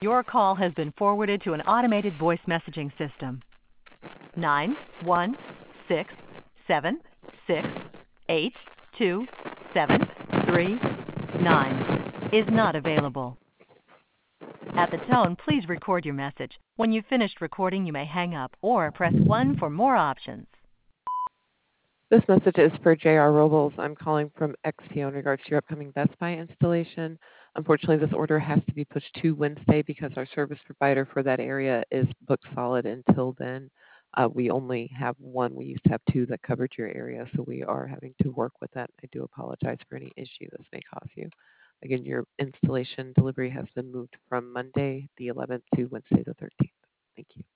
Your call has been forwarded to an automated voice messaging system. 91667682739 is not available. At the tone, please record your message. When you've finished recording, you may hang up or press 1 for more options. This message is for J.R. Robles. I'm calling from XPO in regards to your upcoming Best Buy installation. Unfortunately, this order has to be pushed to Wednesday because our service provider for that area is booked solid until then. We only have one. We used to have two that covered your area, so we are having to work with that. I do apologize for any issue this may cause you. Again, your installation delivery has been moved from Monday the 11th to Wednesday the 13th. Thank you.